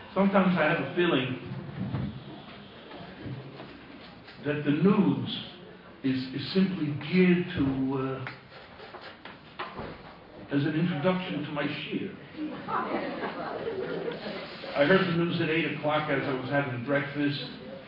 Sometimes I have a feeling that the news is simply geared to as an introduction to my shir. I heard the news at 8 o'clock as I was having breakfast.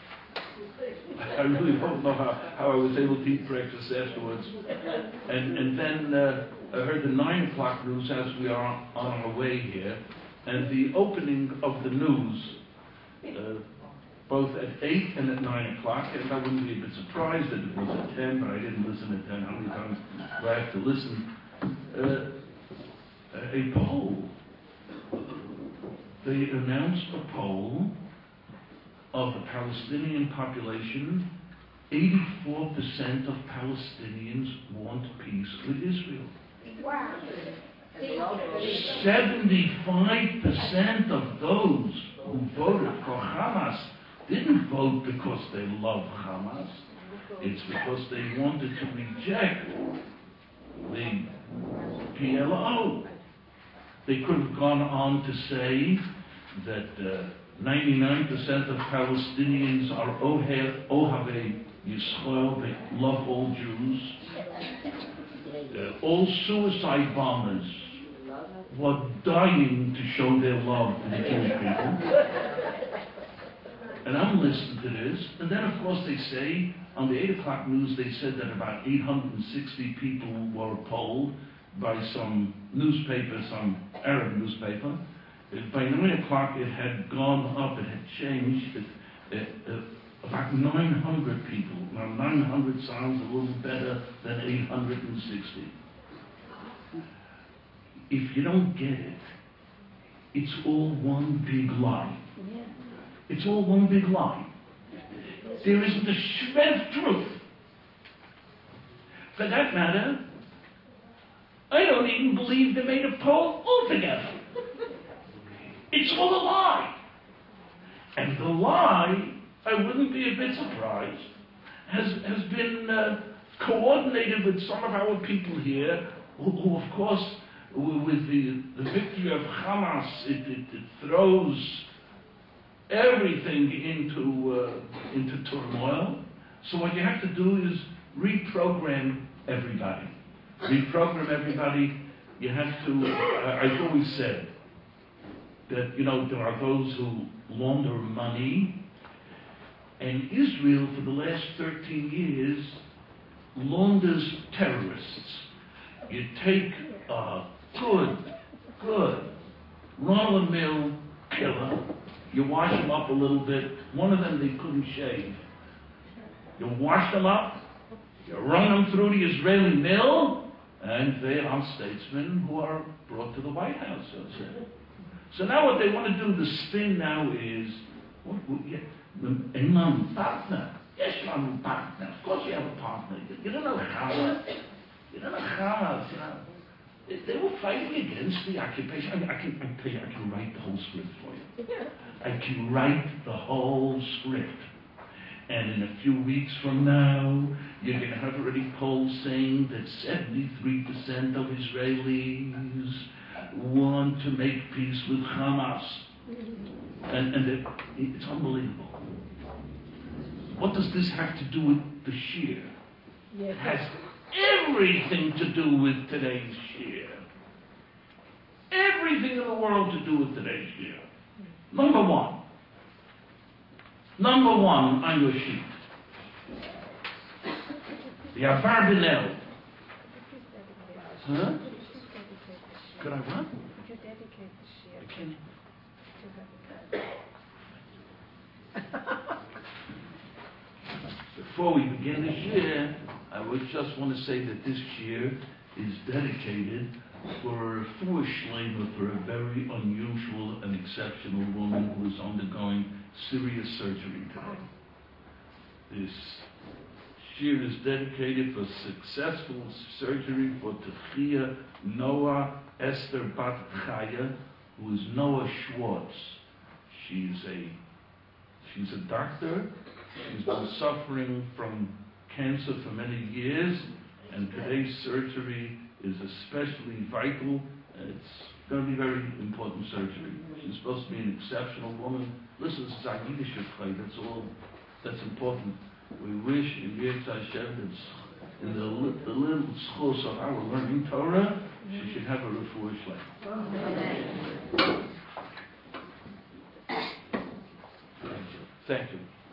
I really don't know how I was able to eat breakfast afterwards. And then I heard the 9 o'clock news as we are on our way here. And the opening of the news, both at 8 and at 9 o'clock, and I wouldn't be a bit surprised that it was at 10, but I didn't listen at 10. How many times do I have to listen? A poll. They announced a poll of the Palestinian population. 84% of Palestinians want peace with Israel. Wow. 75% of those who voted for Hamas didn't vote because they love Hamas. It's because they wanted to reject the PLO. They could have gone on to say that 99% of Palestinians are Ohavei Yisrael, they love all Jews. All suicide bombers were dying to show their love to the Jewish people. And I'm listening to this, and then of course they say, on the 8 o'clock news, they said that about 860 people were polled by some newspaper, some Arab newspaper. By 9 o'clock it had gone up, it had changed, about 900 people. Now 900 sounds a little better than 860. If you don't get it, it's all one big lie. It's all one big lie. There isn't a shred of truth. For that matter, I don't even believe they made a poll altogether. It's all a lie. And the lie, I wouldn't be a bit surprised, has been coordinated with some of our people here, who of course, with the victory of Hamas, it throws everything into turmoil. So what you have to do is reprogram everybody. Reprogram everybody. You have to, I've always said that, there are those who launder money, and Israel for the last 13 years launders terrorists. You take a good run-of-the-mill killer, you wash them up a little bit. One of them they couldn't shave. You wash them up, you run them through the Israeli mill, and they are statesmen who are brought to the White House, so to say. So now what they want to do, the spin now is, a partner. Yes, you have a partner. Of course you have a partner. You don't know Hamas. You don't know Hamas, They were fighting against the occupation. I can write the whole script for you. I can write the whole script. And in a few weeks from now, you're going to have already polls saying that 73% of Israelis want to make peace with Hamas. And it's unbelievable. What does this have to do with the shir? It has everything to do with today's shir. Everything in the world to do with today's shir. Number one on your sheet. The Avar Binel. Huh? Could I what? Could you dedicate the shir? I can't. Before we begin the shir, I would just want to say that this shir is dedicated for a foolish shleima, for a very unusual and exceptional woman who is undergoing serious surgery today. This shir is dedicated for successful surgery for Techia Noah Esther Bat Chaya, who is Noah Schwartz. She's a doctor. She's been suffering from cancer for many years, and today's surgery is especially vital. It's going to be very important surgery. She's supposed to be an exceptional woman. Listen, this is our leadership play. That's all that's important. We wish in Yitzhak Hashem that in the little schools of our learning Torah, she should have a refuah shleim. Thank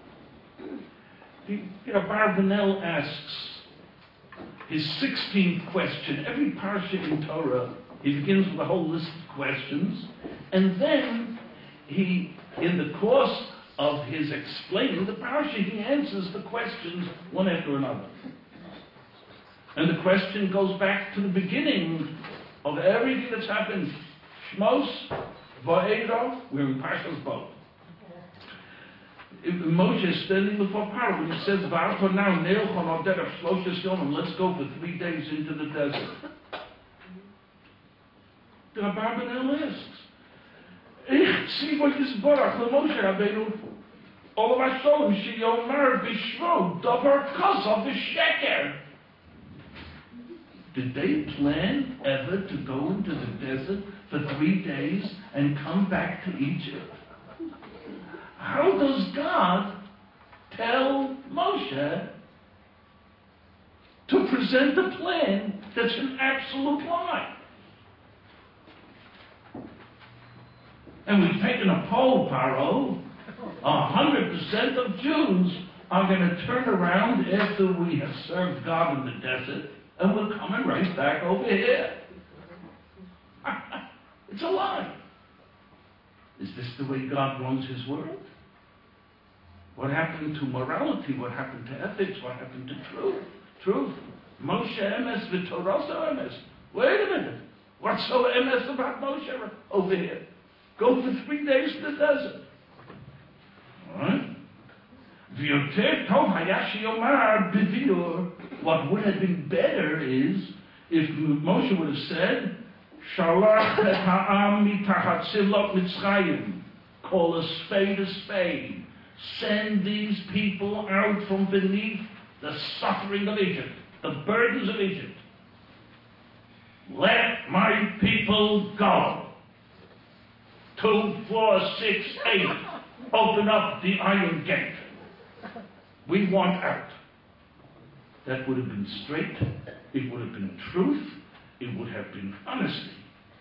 you. Barbanel asks his 16th question. Every parsha in Torah, he begins with a whole list of questions, and then he, in the course of his explaining the parsha, he answers the questions one after another. And the question goes back to the beginning of everything that's happened. Shmos, Va'edo, we're in Parshas Bo. Moshe is standing before Paro and he says, V'arto now, Neilchon al derech Shloshes Yomim, let's go for 3 days into the desert. The Barbanel asks, Ich tzivoi yisborach leMoshe Rabbeinu, Olav Hashem sheyomar b'shmo, davar kosov v'sheker. Did they plan ever to go into the desert for 3 days and come back to Egypt? How does God tell Moshe to present a plan that's an absolute lie? And we've taken a poll, Paro. 100% of Jews are going to turn around after we have served God in the desert, and we're coming right back over here. It's a lie. Is this the way God runs his world? What happened to morality? What happened to ethics? What happened to truth? Truth. Moshe emes v'Torah so emes. Wait a minute. What's so emes about Moshe over here? Go for 3 days to the desert. Alright? What would have been better is if Moshe would have said, Shalach et ha'am mitachat tzilot Mitzrayim. Call a spade. Send these people out from beneath the suffering of Egypt, the burdens of Egypt. Let my people go. 2, 4, 6, 8. Open up the iron gate. We want out. That would have been straight. It would have been truth. It would have been honesty.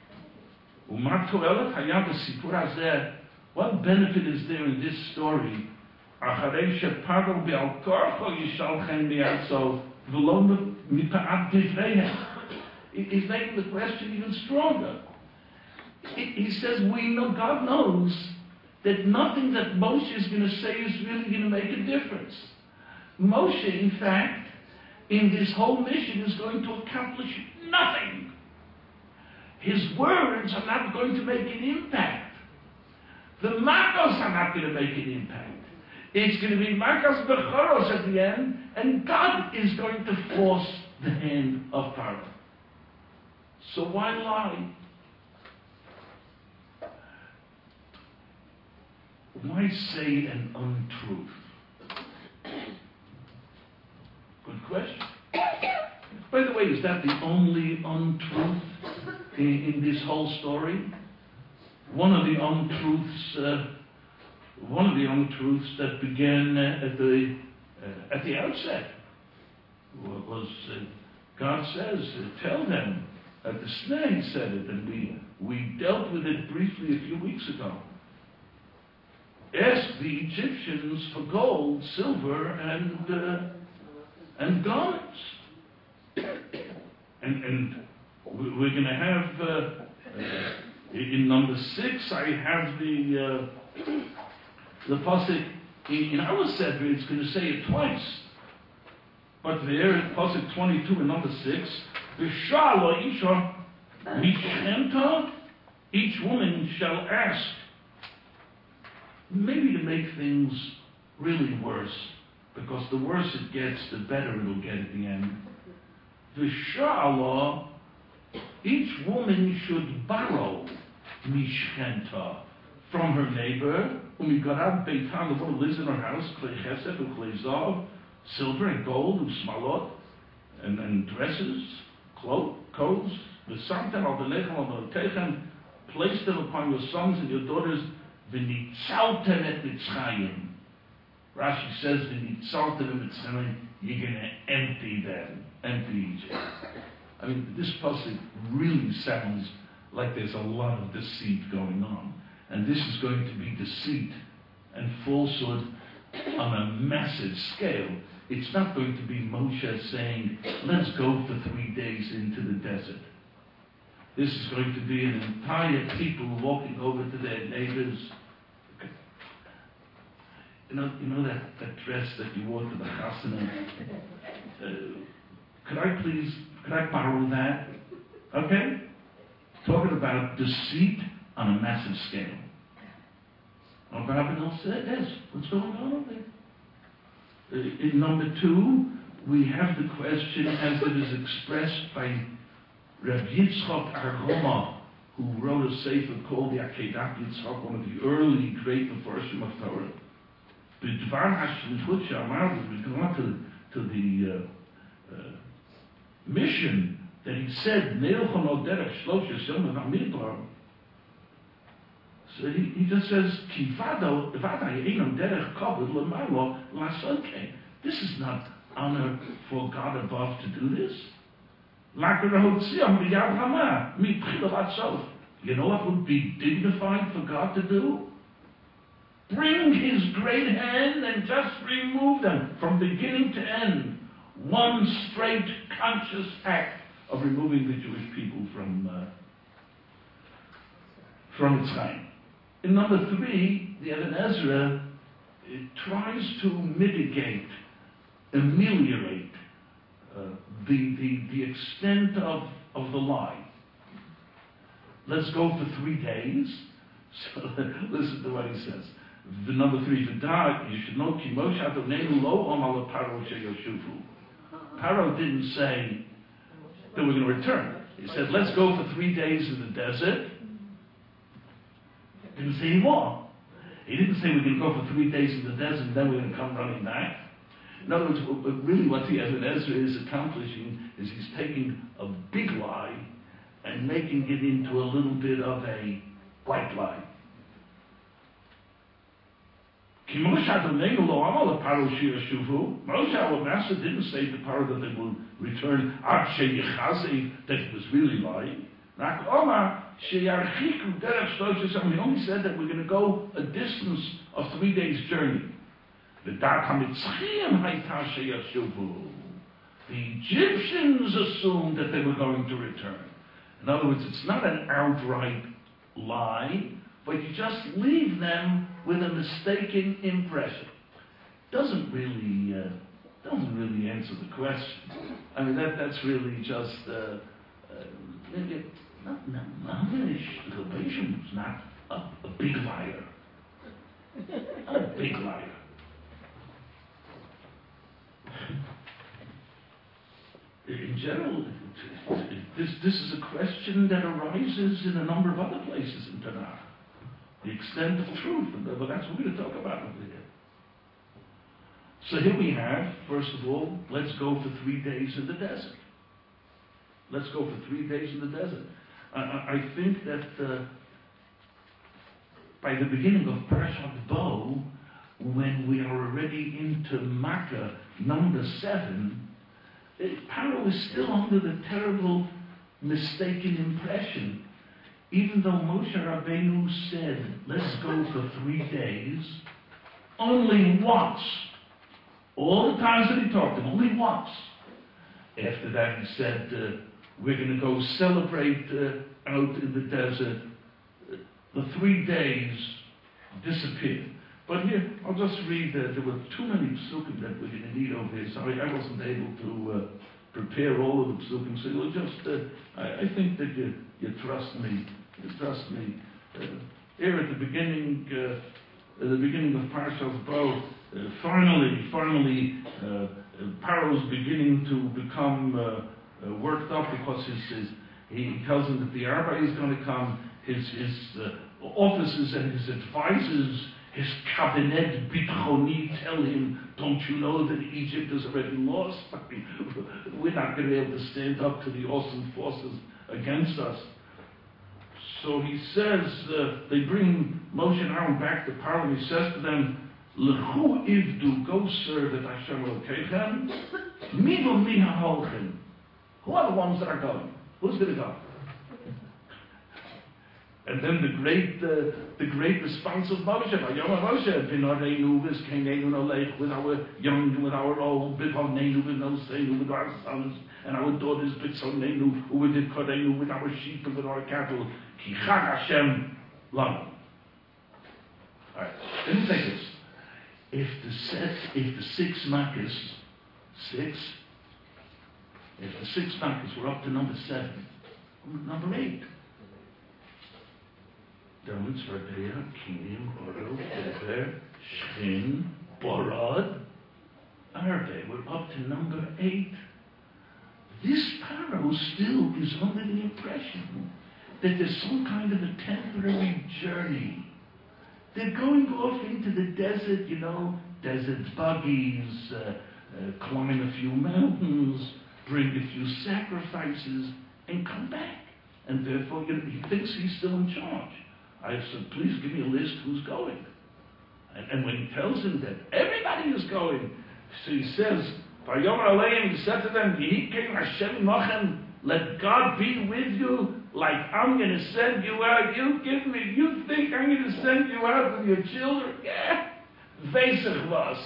What benefit is there in this story? He's making the question even stronger. He says, we know, God knows that nothing that Moshe is going to say is really going to make a difference. Moshe, in fact, in this whole mission is going to accomplish nothing. His words are not going to make an impact. The makos are not going to make an impact. It's going to be makos bechoros at the end, and God is going to force the hand of Pharaoh. So why lie? Why say an untruth? Good question. By the way, is that the only untruth in this whole story? One of the untruths that began at the outset was God says, "Tell them." At the snare, He said it, and we dealt with it briefly a few weeks ago. Ask the Egyptians for gold, silver, and garments. And we're going to have, in number 6, I have the pasuk, in our Sefer, it's going to say it twice. But there, in pasuk 22 and number 6, V'sha'alo isha mishchenta, each woman shall ask, maybe to make things really worse, because the worse it gets, the better it'll get at the end. V'sha'alo, each woman should borrow mishchenta from her neighbor. Umigarad beitan, the one who lives in her house, klei chesed u'klei zav, silver and gold and smalot, and dresses, coats, v'samten al v'lechem al v'techem, place them upon your sons and your daughters, v'nitzaltem et Mitzrayim. Rashi says, v'nitzaltem et Mitzrayim, you're going to empty them, empty Egypt. I mean, this pasuk really sounds like there's a lot of deceit going on. And this is going to be deceit and falsehood on a massive scale. It's not going to be Moshe saying, let's go for 3 days into the desert. This is going to be an entire people walking over to their neighbors. You know that dress that you wore to the chasana? Could I borrow that? Okay? Talking about deceit on a massive scale. Rabbi Abinel said, yes, what's going on over there? In number 2, we have the question as it is expressed by Reb Yitzchak Argoma, who wrote a sefer called the Akedat Yitzchak, one of the early great Mefarshim of Torah. B'dvar hashlichut she'amar, we can go on to the mission that he said, Neilchon od derech shlosha yom v'amidbar. So he just says, Ki vada einam derech kavod l'maylo l'asokeh. This is not honor for God above to do this. You know what would be dignified for God to do? Bring his great hand and just remove them from beginning to end. One straight, conscious act of removing the Jewish people from Mitzrayim. In number 3, the Eben Ezra tries to mitigate, ameliorate the extent of the lie. Let's go for 3 days. So listen to what he says. The number 3, you should know, Ki Moshe Adonenu lo omar leParo sheyoshuvu. Paro didn't say that we're going to return. He said, let's go for 3 days in the desert. Didn't say any more. He didn't say we're going to go for 3 days in the desert and then we're going to come running back. In other words, really what the Eben Ezra is accomplishing is he's taking a big lie and making it into a little bit of a white lie. Moshe, our master, didn't say to Paro that they will return that he was really lying. He only said that we're going to go a distance of 3 days' journey. The Egyptians assumed that they were going to return. In other words, it's not an outright lie, but you just leave them with a mistaken impression. Doesn't really answer the question. I mean, that's really just Galatians is not a big liar. Not a big liar. In general, this is a question that arises in a number of other places in Tanakh. The extent of truth, but that's what we're going to talk about over here. So here we have, first of all, let's go for 3 days in the desert. Let's go for 3 days in the desert. I think that by the beginning of Parashat Bo, when we are already into Makkah, number 7, Paro is still under the terrible mistaken impression. Even though Moshe Rabbeinu said, let's go for 3 days, only once. All the times that he talked to him, only once. After that he said, we're going to go celebrate out in the desert. The 3 days disappeared. But here, I'll just read, there were too many psukim that we're going to need over here. Sorry, I wasn't able to prepare all of the psukim. So you'll just, I think that you trust me. You trust me. Here at the beginning of Parashat Bo, finally, Paro's beginning to become worked up because he tells him that the Arba is going to come. His officers and his advisors, his cabinet bitchoni, tell him, don't you know that Egypt is already lost? We're not going to be able to stand up to the awesome forces against us. So he says, they bring Moshe and Aaron back to Paro, and he says to them, L'chu ivdu, go serve at Hashem Elokeichem, mivu mi ha'holchem. Who are the ones that are going? Who's going to go? And then the great response of Moshe, Vayom Moshe, B'noreinu v'zkeneinu nolech, with our young and with our old, B'voneinu v'noseinu, with our sons and our daughters, B'tzoneinu, u'v'dikoreinu, with our sheep and with our cattle, Ki chag Hashem lanu. Alright, let me take this. If the six makkos were up to number 7, number 8. Dominus Rabbeya, Kinim, Oro, Deber, Shchin, Borod, Arbe. We're up to number 8. This Paro still is under the impression that there's some kind of a temporary journey. They're going off into the desert, desert buggies, climb a few mountains, bring a few sacrifices, and come back. And therefore, he thinks he's still in charge. I said, please give me a list who's going. And when he tells him that everybody is going, so he says, Vayom Aleim, he said to them, Yehikim Hashem Nochem, let God be with you, like I'm going to send you out. You think I'm going to send you out with your children? Yeah. Vesach was.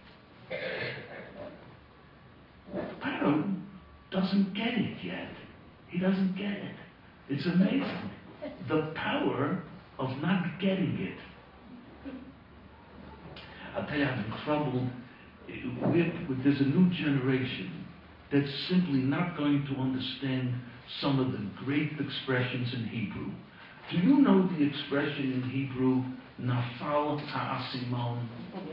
Paro doesn't get it yet. He doesn't get it. It's amazing. The power of not getting it. I'll tell you, I'm in trouble with there's a new generation that's simply not going to understand some of the great expressions in Hebrew. Do you know the expression in Hebrew, Nafal ha'asimon?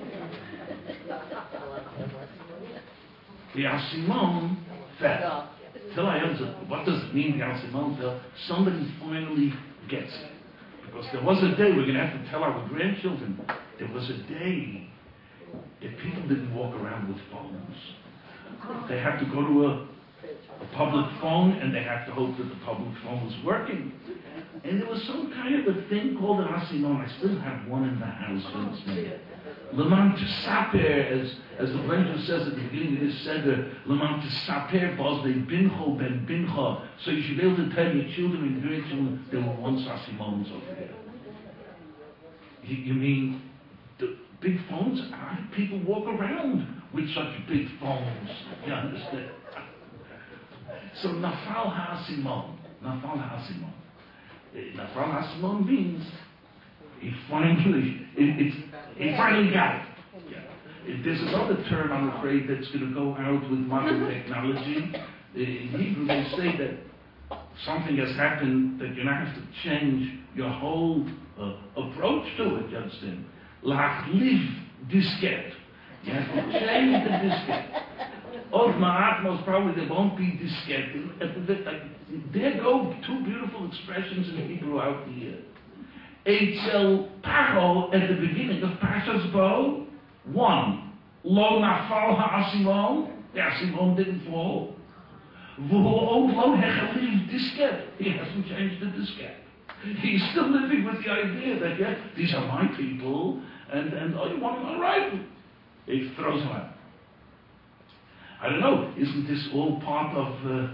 The asimon fell. Till I answer, what does it mean, the asimon fell? Somebody finally gets it. Because there was a day, we're going to have to tell our grandchildren, there was a day that people didn't walk around with phones. They had to go to a public phone, and they had to hope that the public phone was working. And there was some kind of a thing called an asimon. I still have one in the house, for instance. Leman Tisaper, as the Brencher says at the beginning of this seder, Leman Tisaper Bosde Bincho Ben Bincha. So you should be able to tell your children and grandchildren there were once asimons over there. You mean the big phones? How do people walk around with such big phones? You understand? So Nafal ha'asimon. Nafal ha'asimon. Nafal ha'asimon means he finally got it. Yeah. There's another term, I'm afraid, that's going to go out with modern technology. In Hebrew, they say that something has happened that you now have to change your whole approach to it, you understand? Lachliv diskette. You have to change the diskette. Of Ma'at, most probably there won't be diskette. There go two beautiful expressions in Hebrew out here. Eitzel Paro at the beginning of Parshas Bo. 1. Lo nafal ha'asimon. The asimon didn't fall. V'ho lo hechaliv diskette. He hasn't changed the diskette. He's still living with the idea that, these are my people, and you want them all right. He throws them out. I don't know, isn't this all part of...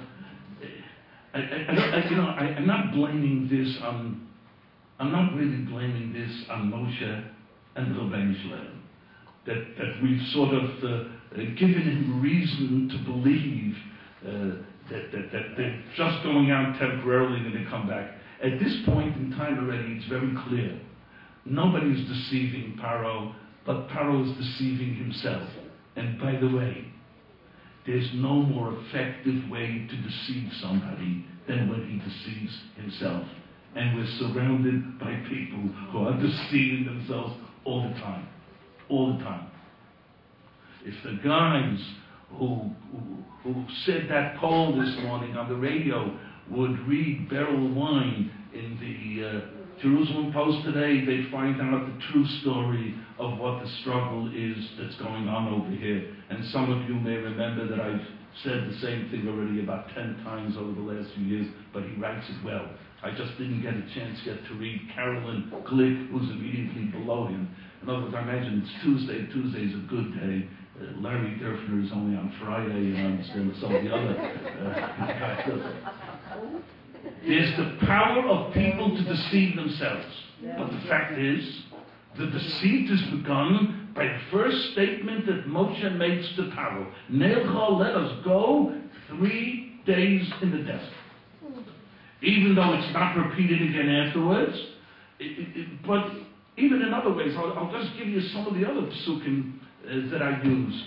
I'm not blaming this on... I'm not really blaming this on Moshe and Rabbeinu Shalom. That we've sort of given him reason to believe that they're just going out temporarily and they come back. At this point in time already, it's very clear. Nobody's deceiving Paro, but Paro is deceiving himself. And by the way, there's no more effective way to deceive somebody than when he deceives himself. And we're surrounded by people who are deceiving themselves all the time. All the time. If the guys who said that poll this morning on the radio would read Beryl Wine in the Jerusalem Post today, they'd find out the true story of what the struggle is that's going on over here. And some of you may remember that I've said the same thing already about 10 times over the last few years, but he writes it well. I just didn't get a chance yet to read Carolyn Glick, who's immediately below him. In other words, I imagine it's Tuesday. Tuesday's a good day. Larry Derfner is only on Friday, and I understand some of the other guys. There's the power of people to deceive themselves. But the fact is, the deceit is begun by the first statement that Moshe makes to Paro. Nelcha, let us go 3 days in the desert. Even though it's not repeated again afterwards, but even in other ways, I'll just give you some of the other psukim that I used.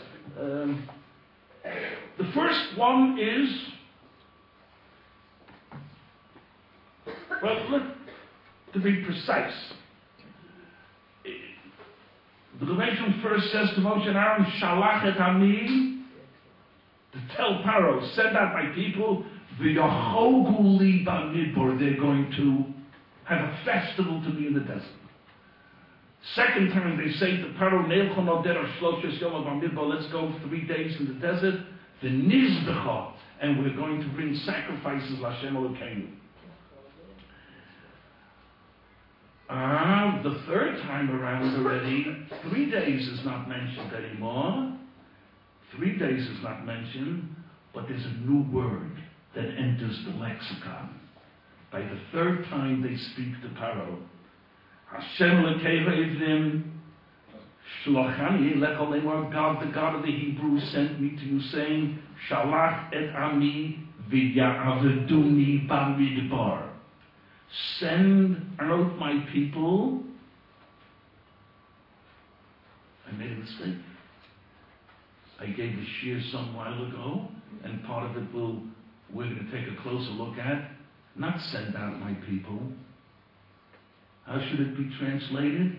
The first one is, well, look, to be precise, the Rebbeinu first says to Moshe and Aaron, Shalach et ami, to tell Paro, send out my people, v'yachogu li b'midbar, they're going to have a festival to me in the desert. Second time they say to Paro, Neilchon al derech shloshes yom b'midbar, let's go 3 days in the desert, v'nizbecha, and we're going to bring sacrifices l'Hashem Elokeinu. The third time around already, 3 days is not mentioned anymore. 3 days is not mentioned, but there's a new word that enters the lexicon. By the third time they speak to Paro, Hashem lekeva ivnim, shlochani lechol lemar, God, the God of the Hebrews, sent me to you, saying, Shalach et ami v'ya'aveduni b'midbar. Send out my people. I made a mistake. I gave a shir some while ago, and part of it we're going to take a closer look at. Not send out my people. How should it be translated?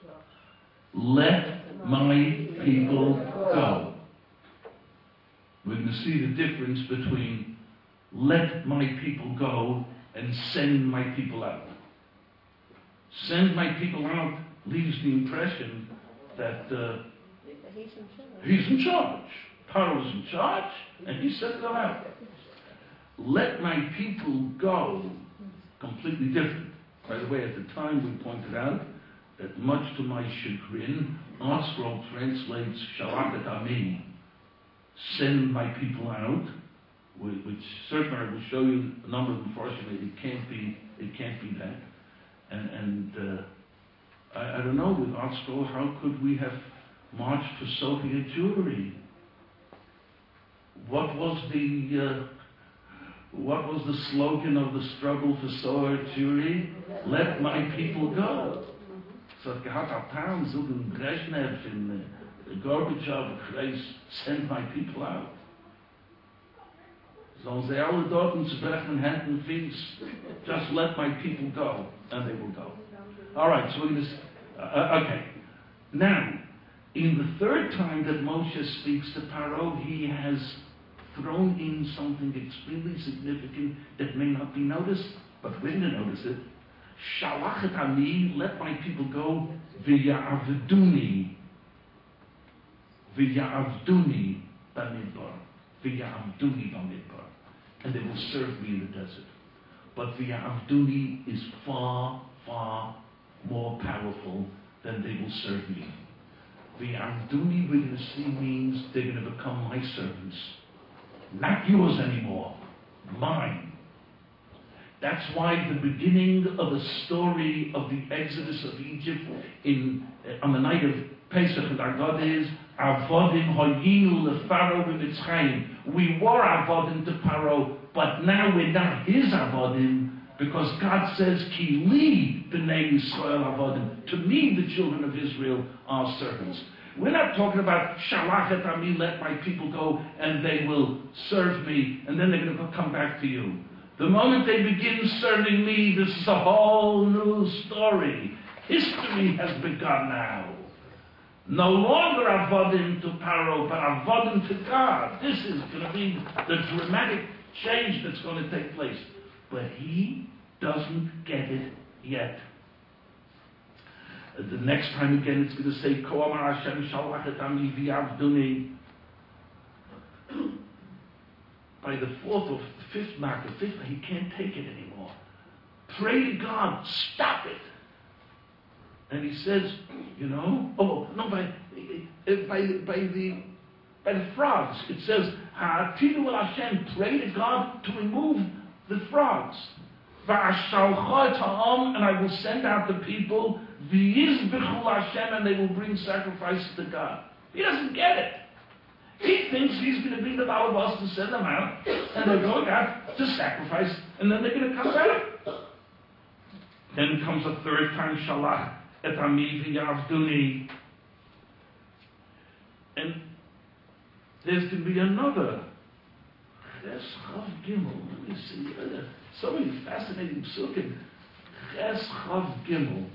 Let my people go. We're going to see the difference between let my people go and send my people out. Send my people out leaves the impression that he's in charge. Paro's in charge, and he sent them out. Let my people go, completely different. By the way, at the time we pointed out that much to my chagrin, ArtScroll translates Shalach et ami, send my people out, which certainly I will show you a number of them. Unfortunately, it can't be that. And I don't know, with ArtScroll, how could we have marched for Soviet Jewry? What was the slogan of the struggle for Soviet Jewry? Let my people go. So it had a town, so in Brezhnev, in Gorbachev, Christ, send my people out. Sollen sie alle dort zu brechen Händen und Füßen, just let my people go, and they will go. All right, so we're going to, okay. Now, in the third time that Moshe speaks to Paro, he has thrown in something extremely significant that may not be noticed, but we're going to notice it. Shalach et ani, let my people go, v'ya'avduni b'midbar, v'ya'avduni b'midbar, and they will serve me in the desert. But v'ya'avduni is far, far more powerful than they will serve me. V'ya'avduni, we're going to see, means they're going to become my servants. Not yours anymore, mine. That's why the beginning of the story of the Exodus of Egypt on the night of Pesach and Agad is Avodim Hoyinu leFaro b'Mitzrayim. We were Avodim to Paro, but now we're not his Avodim, because God says, Ki li b'nei Yisrael Avodim. To me, the children of Israel are servants. We're not talking about Shalach et ami, let my people go, and they will serve me, and then they're going to come back to you. The moment they begin serving me, this is a whole new story. History has begun now. No longer avodim to Paro, but avodim to God. This is going to be the dramatic change that's going to take place. But he doesn't get it yet. The next time again, it's going to say, Ko amar Hashem shalach et ami v'yavduni. By the fourth or fifth mark, he can't take it anymore. pray to God, stop it. And he says, by the frogs, it says, Ha'atidu el Hashem, pray to God to remove the frogs. Va'ashalcha et ha'am, and I will send out the people, v'yizbechu Hashem, and they will bring sacrifices to God. He doesn't get it. He thinks he's going to be the balabas to send them out, and they're going out to sacrifice, and then they're going to come back. Then comes a third time, Shalach et ami v'yavduni. And there's going to be another. Ches Chav Gimel. Let me see. So many fascinating psukim. Ches Chav Gimel.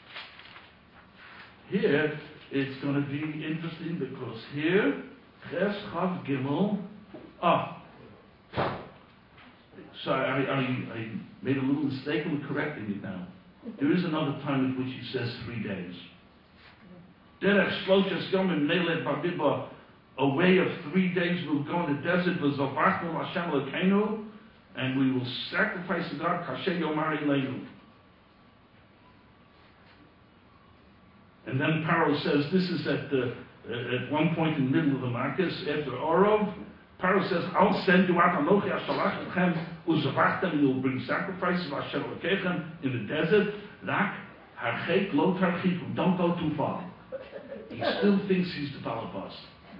Here, it's going to be interesting because here, Ches Chav Gimel. Sorry, I made a little mistake. I'm correcting it now. There is another time at which he says 3 days. Derech Shloshas Yomim Neileh Badiba. A way of 3 days we'll go in the desert, Hashem Elokeinu, and we will sacrifice to God, Kasher Yomar Ileinu. And then Paro says, this is at one point in the middle of the Marcus, after Orov, Paro says, I'll send you out, Anochi Ashalach Echem, Uzavachtem, you'll bring sacrifices of Hashem Elokechem in the desert, Rak, Harchek, Lo Tarchikum, don't go too far. He still thinks he's the Balabas.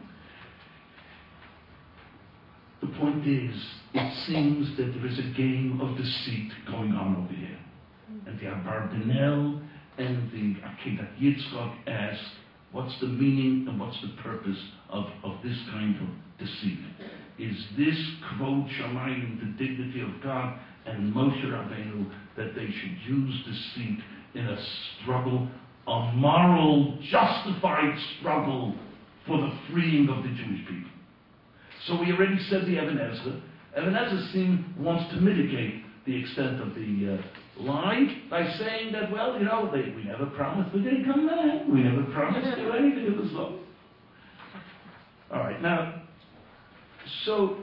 The point is, it seems that there is a game of deceit going on over here. And the Abarbanel and the Akedat Yitzchak ask, what's the meaning and what's the purpose of this kind of deceit? Is this Kvod Shamayim, the dignity of God, and Moshe Rabbeinu, that they should use deceit in a struggle, a moral, justified struggle for the freeing of the Jewish people? So we already said the Even Ezra. Even Ezra wants to mitigate the extent of the lie by saying that, well, we never promised we're going to come back. We never promised to do anything of the sort. All right, now, so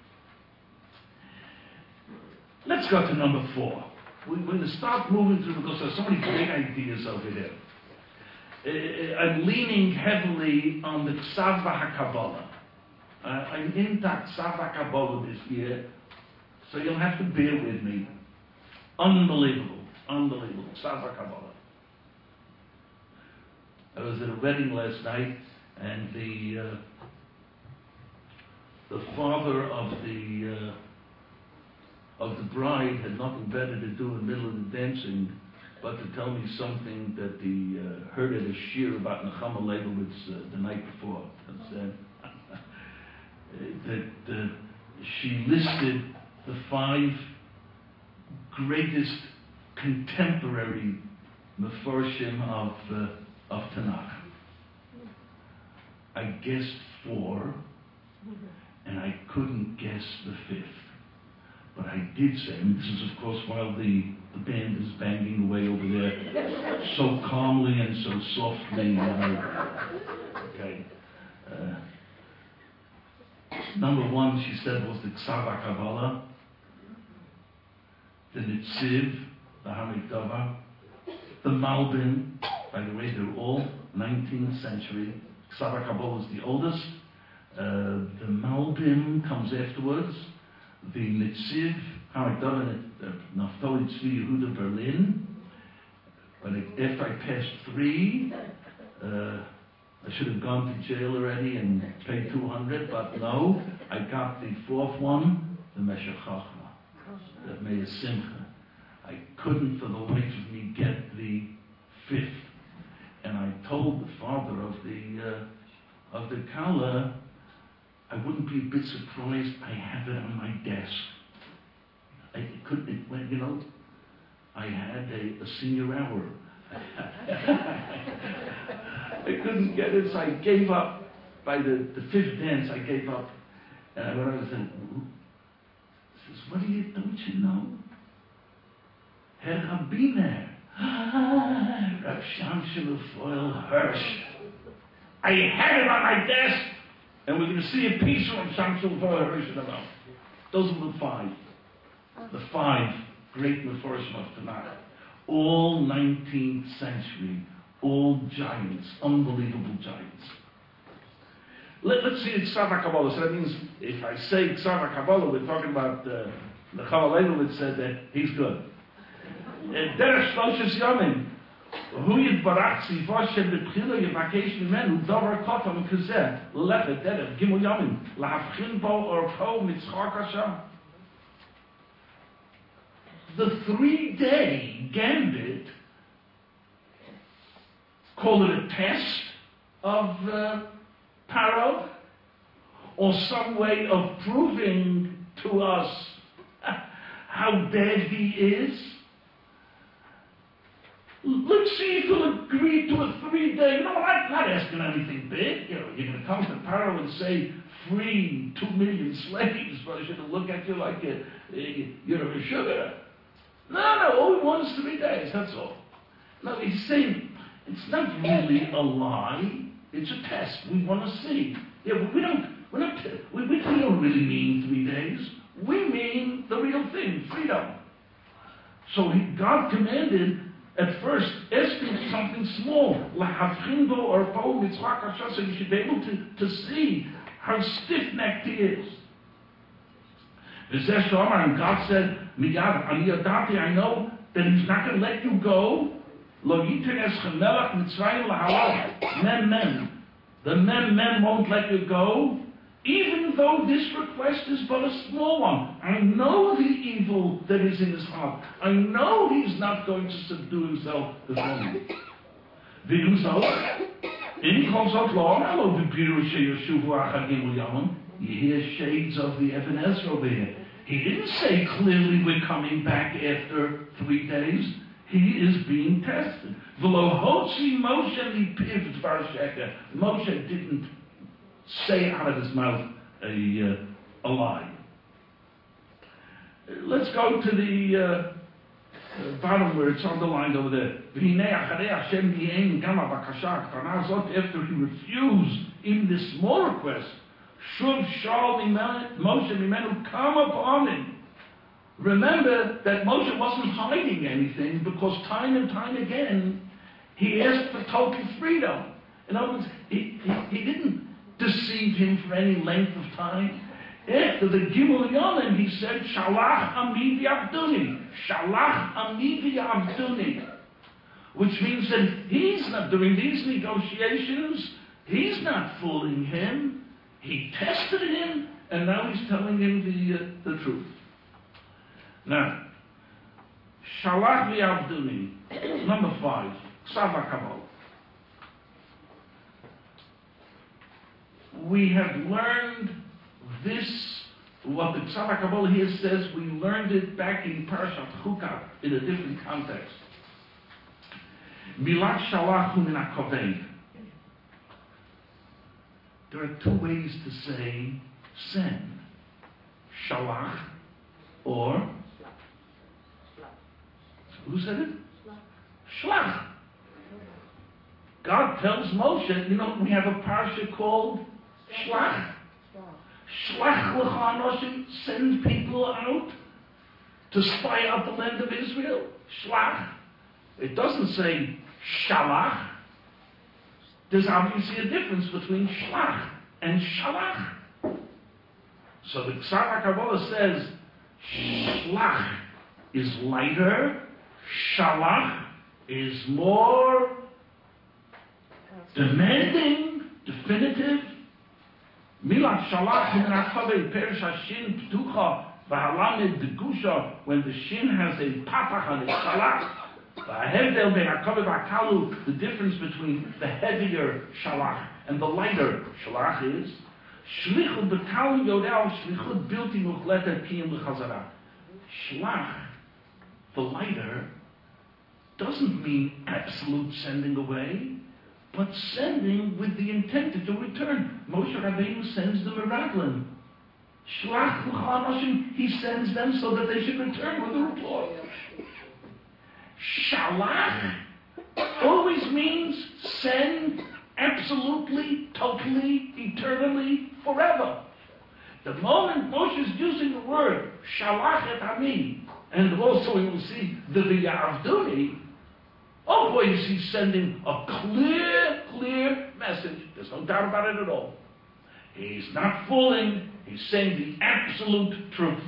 let's go to number 4. We're going to start moving through because there's so many great ideas over there. I'm leaning heavily on the Ksav HaKabbalah. I'm in Ksav HaKabbalah this year, so you'll have to bear with me. Unbelievable. Ksav HaKabbalah. I was at a wedding last night, and the father of the bride had nothing better to do in the middle of the dancing but to tell me something that he heard at a shir about Nechama Leibowitz the night before. That she listed the 5 greatest contemporary Mefarshim of Tanakh. I guessed 4, and I couldn't guess the 5th. But I did say, and this is of course while the band is banging away over there so calmly and so softly. Okay. Number 1, she said, was the Ksav HaKabbalah, the Netziv, the Hamikdavar, the Malbim. By the way, they're all 19th century. Ksav HaKabbalah is the oldest. The Malbim comes afterwards. The Netziv, Hamikdavar, Naftali Tzvi Yehuda Berlin. But after I passed 3, I should have gone to jail already and paid 200, but no, I got the 4th one, the Meshech Chochmah, the Meir Simcha. I couldn't for the life of me get the 5th, and I told the father of the Kala, I wouldn't be a bit surprised. I have it on my desk. I had a senior hour. I couldn't get it, so I gave up. By the 5th dance, I gave up. And I went over and says, what do you, don't you know? Herr Rabbiner, Rav Shamshon Lefoil Hirsch. I had it on my desk, and we're going to see a piece from Shamshon Lefoil Hirsch in a moment. Those are the 5. The 5 great Meforshim of Tanakh, all 19th century, all giants, unbelievable giants. Let's see Ksav HaKabbalah. So that means if I say Ksav HaKabbalah, we're talking about the Chaval Leibowitz said that he's good. Derech Shloshes Yomim, Hu Yitbarach Tzivoshem B'Tchila Yivakesh Mimenu Dover Kotam Kazeh Lechet Derech Gimel Yomim Lahafchin Bo Orko Mitzchak Hashem. The 3-day gambit, call it a test of Paro, or some way of proving to us how dead he is. Let's see if he'll agree to a 3-day. I'm not asking anything big. You're going to come to Paro and say, free 2 million slaves, but I should look at you like you're a sugar. No, all we want is 3 days, that's all. No, he's saying, it's not really a lie, it's a test. We want to see. Yeah, we don't really mean 3 days. We mean the real thing, freedom. So God commanded, at first, asking something small, lahafchindo or po mitzvah kasha, so you should be able to see how stiff-necked he is. And God said, Miyad, I know that he's not going to let you go. Lo yiten es chemelach mitzrayim lahalach. Men. The men won't let you go, even though this request is but a small one. I know the evil that is in his heart. I know he's not going to subdue himself before me. You hear shades of the Eben Ezra over here. He didn't say clearly we're coming back after 3 days. He is being tested. Moshe didn't say out of his mouth a lie. Let's go to the bottom where it's underlined over there. After he refused in this small request, Moshe Mimenu come upon him. Remember that Moshe wasn't hiding anything, because time and time again he asked for total freedom. In other words, he didn't deceive him for any length of time. After the Gimel Yomim, he said, Shalach ami v'yavduni. Shalach ami v'yavduni. Which means that he's not, during these negotiations, he's not fooling him. He tested him, and now he's telling him the truth. Now, Shalach v'yavduni. Number 5, Ksav HaKabbalah. We have learned this, what the Ksav HaKabbalah here says, we learned it back in Parashat Chukah in a different context. Milat Shalach hu min hakoved. There are 2 ways to say send. Shalach or who said it? Shlach. God tells Moshe, we have a parsha called Shlach. Shlach l'cha anoshim, send people out to spy out the land of Israel. Shlach. It doesn't say Shalach. There's obviously a difference between Shlach and Shalach. So the Ksav HaKabbalah says Shlach is lighter, Shalach is more demanding, definitive. Milat Shalach min haKaved perish hashin ptucha v'halamed degusha, when the shin has a patach on it, Shalach. V'hevdel ben haKaved v'akalu, the difference between the heavier Shalach and the lighter Shalach is shlichut b'kalu yodel shlichut bilti muchletet kiyum l'chazara. Shlach, the lighter, doesn't mean absolute sending away, but sending with the intent to return. Moshe Rabbeinu sends the Meraglim. Shlach l'cha anoshim, he sends them so that they should return with a reply. Shalach always means send absolutely, totally, eternally, forever. The moment Moshe is using the word Shalach et Ami, And also we will see the V'ya'avduni. Oh boy, he's sending a clear message. There's no doubt about it at all. He's not fooling. He's saying the absolute truth.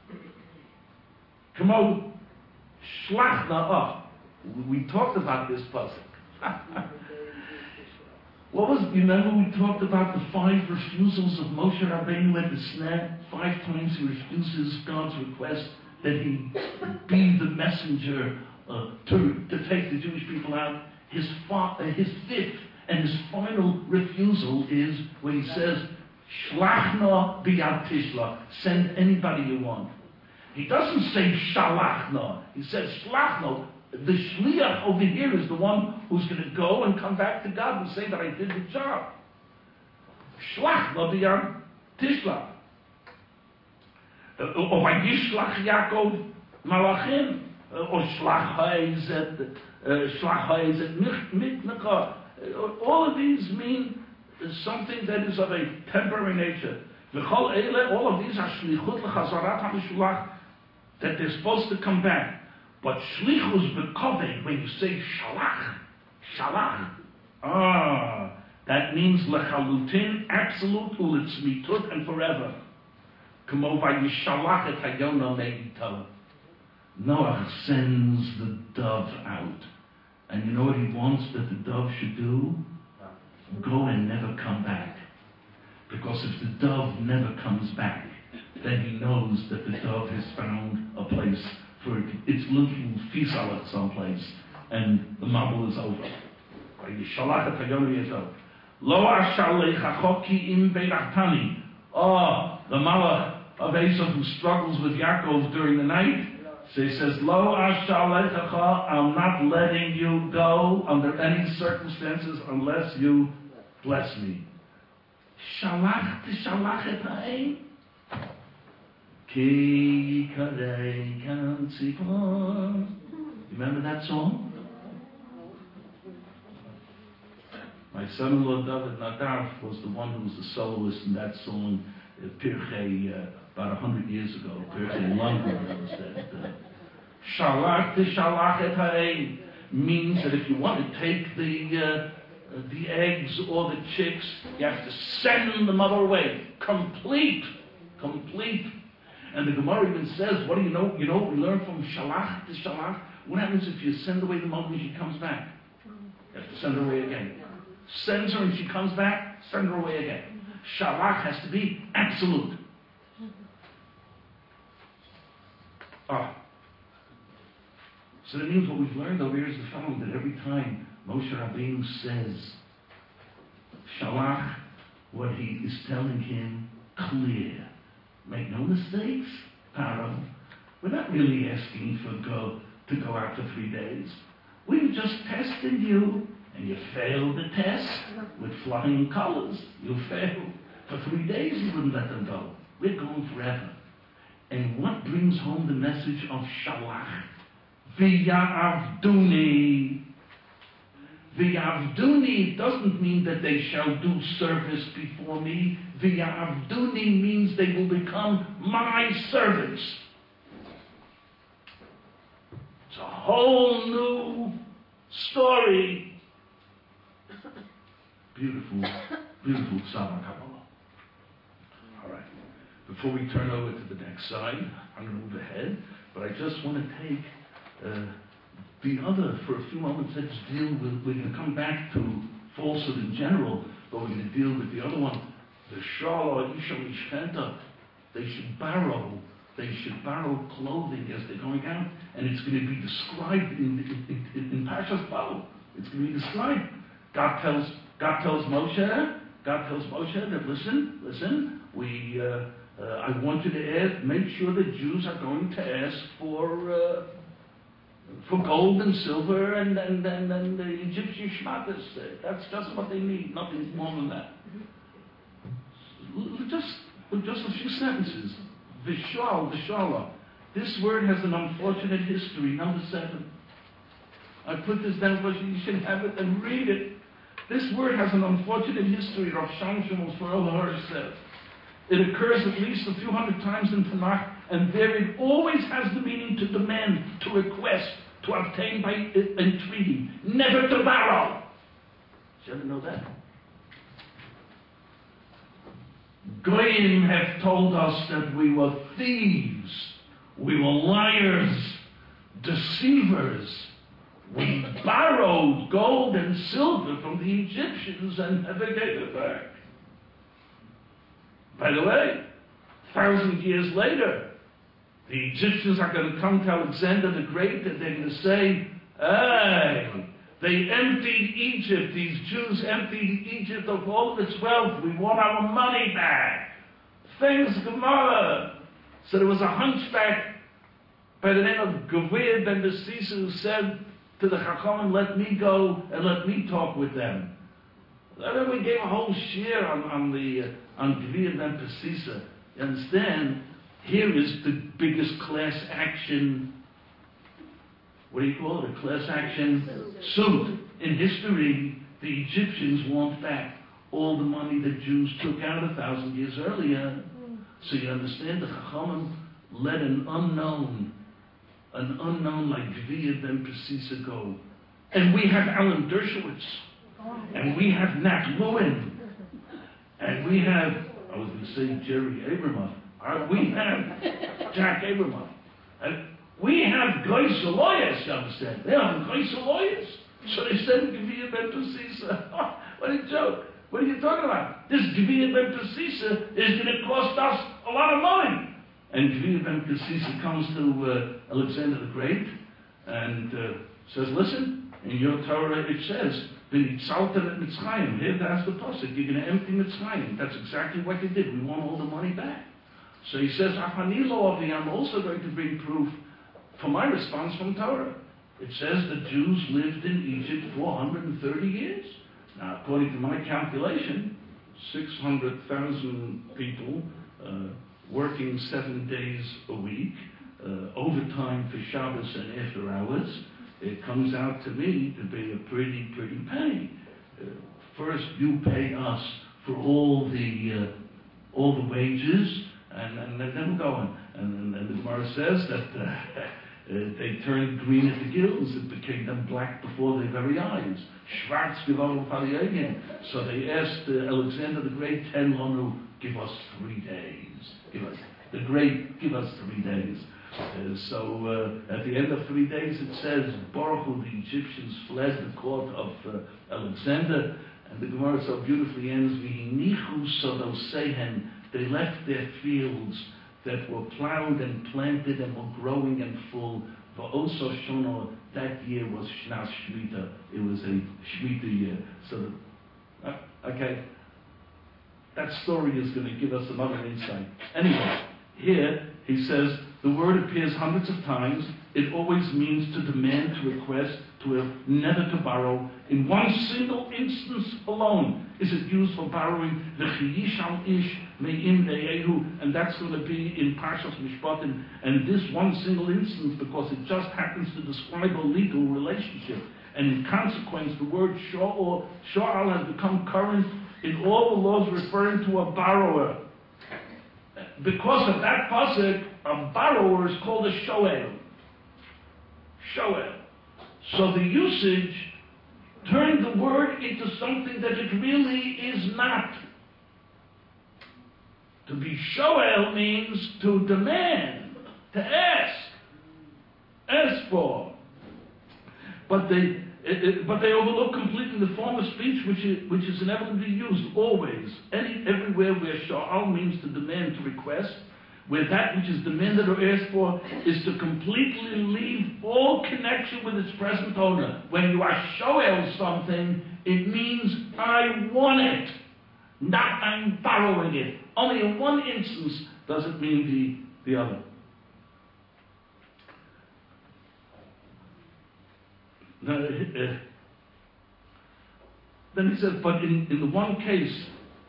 Come on, shlach na'ah. We talked about this puzzle. You remember we talked about the 5 refusals of Moshe Rabbeinu at the sneh? 5 times he refuses God's request that he be the messenger to take the Jewish people out. His 5th and his final refusal is when he says, Shlachna biyad tishla, send anybody you want. He doesn't say shalachna, he says shlachna. The shliach over here is the one who's going to go and come back to God and say that I did the job. Shlachna biyad tishla. Or vayishlach Yaakov malachim. Or shlach ha'ezet mitnaka. All of these mean something that is of a temporary nature. All of these are shlichut lechazarat ha'mishulach, that they're supposed to come back. But shlichus bekoved, when you say shalach, that means lechalutin, absolute, ulitzmitut, and forever. Kamo vayishalach et hayona me'ito. Noah sends the dove out. And you know what he wants that the dove should do? Go and never come back. Because if the dove never comes back, then he knows that the dove has found a place for its little fisal at someplace, and the marble is over. Lo ashalechachoki im beirachtani. The malach of Esav who struggles with Yaakov during the night, so he says, Lo ashalechacha, I'm not letting you go under any circumstances unless you bless me. Shalach tishalach et ha'ein. Ki karei kan tzipor. Remember that song? My son-in-law David Nadav was the one who was the soloist in that song, Pirchei, about 100 years ago. Pirchei London, that was that. Shalach tishalach et ha'ein means that if you want to take the eggs or the chicks, you have to send the mother away. Complete. And the Gemara even says, what do you know? You know what we learn from shalach to shalach? What happens if you send away the mother and she comes back? You have to send her away again. Sends her and she comes back, send her away again. Shalach has to be absolute. So that means what we've learned over here is the following, that every time Moshe Rabbeinu says shalach, what he is telling him clear. Make no mistakes, Paro. We're not really asking to go out for 3 days. We were just testing you, and you failed the test with flying colors. You failed. For 3 days you wouldn't let them go. We're going forever. And what brings home the message of shalach? V'ya'avduni. V'ya'avduni doesn't mean that they shall do service before me. V'ya'avduni means they will become my servants. It's a whole new story. Beautiful Tzara Kabbalah. All right. Before we turn over to the next side, I'm going to move ahead, but I just want to take the other, for a few moments, let's deal with, we're going to come back to falsehood in general, but we're going to deal with the other one, the Shala, Isha Mishchenta. They should borrow clothing as they're going out, and it's going to be described in Parshas Bo. It's going to be described. God tells Moshe that listen, I want you to make sure the Jews are going to ask for gold and silver and the Egyptian shmatas. That's just what they need, nothing more than that. Just a few sentences. Vishala. This word has an unfortunate history. Number 7. I put this down for you should have it and read it. This word has an unfortunate history, Rav Shalom Shmuel Farel Hirsch says. It occurs at least a few hundred times in Tanakh, And there it always has the meaning to demand, to request, to obtain by entreaty, never to borrow. Did you ever know that? Goyim have told us that we were thieves, we were liars, deceivers. We borrowed gold and silver from the Egyptians and never gave it back. By the way, 1,000 years later, the Egyptians are going to come to Alexander the Great and they're going to say, hey, they emptied Egypt, these Jews emptied Egypt of all of its wealth, we want our money back. Famous Gemara. So there was a hunchback by the name of Gavir ben Besisa who said to the Chachamim, let me go and let me talk with them. Then we gave a whole share on Gavir ben Besisa. You understand? Here is the biggest class action, what do you call it, a class action suit in history. The Egyptians want back all the money that Jews took out 1,000 years earlier. So you understand, the Chachamim let an unknown like Gvir ben Pesisa go. And we have Alan Dershowitz, and we have Nat Lewin, and we have, I was going to say Jerry Abramoff, we have Jack Abramoff, and we have Goyce lawyers, you understand? They are Goyce lawyers. So they said Gvir ben Pesisa. What a joke. What are you talking about? This Gvir ben Pesisa is going to cost us a lot of money. And Gvir ben Pesisa comes to Alexander the Great and says, listen, in your Torah it says, V'nitzaltem et Mitzrayim. Here that's the pasuk. You're going to empty Mitzrayim. That's exactly what you did. We want all the money back. So he says, I'm also going to bring proof for my response from Torah. It says the Jews lived in Egypt 430 years. Now, according to my calculation, 600,000 people working 7 days a week, overtime for Shabbos and after hours, it comes out to me to be a pretty penny. First, you pay us for all the wages, and then we're going. And the Gemara says that they turned green at the gills. It became them black before their very eyes. Schwarz geworden von den Augen. So they asked Alexander the Great, Ten Lonu, give us 3 days. Give us 3 days. So at the end of 3 days it says, Baruch Hu, the Egyptians fled the court of Alexander, and the Gemara so beautifully ends, V'hinichu sodosehen, they left their fields that were plowed and planted and were growing and full. V'oso shono, that year was Shnas Shmita. It was a Shmita year. So, okay, that story is going to give us another insight. Anyway, here he says, the word appears hundreds of times. It always means to demand, to request, to have, never to borrow. In one single instance alone is it used for borrowing. V'chiyishal ish me'im le'ehu, and that's going to be in Parshas Mishpatim. And this one single instance, because it just happens to describe a legal relationship. And in consequence, the word sha'al has become current in all the laws referring to a borrower. Because of that pasuk, a borrower is called a shoel. Shoel. So the usage turned the word into something that it really is not. To be shoel means to demand, to ask for. But they overlook completely the form of speech which is inevitably used always, everywhere where sha'al means to demand, to request, where that which is demanded or asked for is to completely leave all connection with its present owner. When you are shoel something, it means I want it, not I'm borrowing it. Only in one instance does it mean the other. Then he says, but in the one case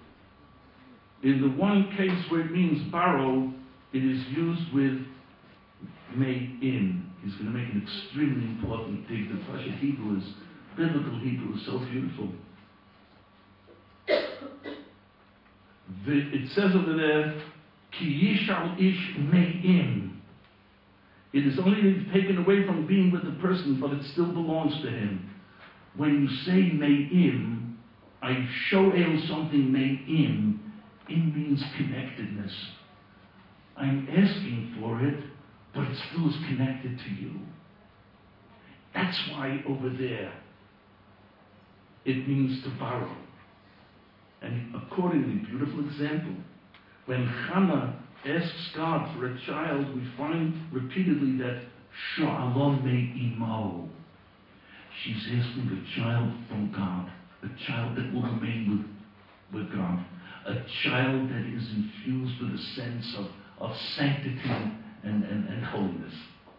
where it means borrow, it is used with made in. He's going to make an extremely important dig. The Pasha Hebrew is, biblical Hebrew is so beautiful. It says over there, Ki yishal ish me'im. It is only taken away from being with the person, but it still belongs to him. When you say me'im, I show el something me'im. In means connectedness. I'm asking for it, but it still is connected to you. That's why over there it means to borrow. And accordingly, beautiful example. When Hannah asks God for a child, we find repeatedly that Sha'alon me'imo. She's asking a child from God, a child that will remain with God, a child that is infused with a sense of sanctity and holiness.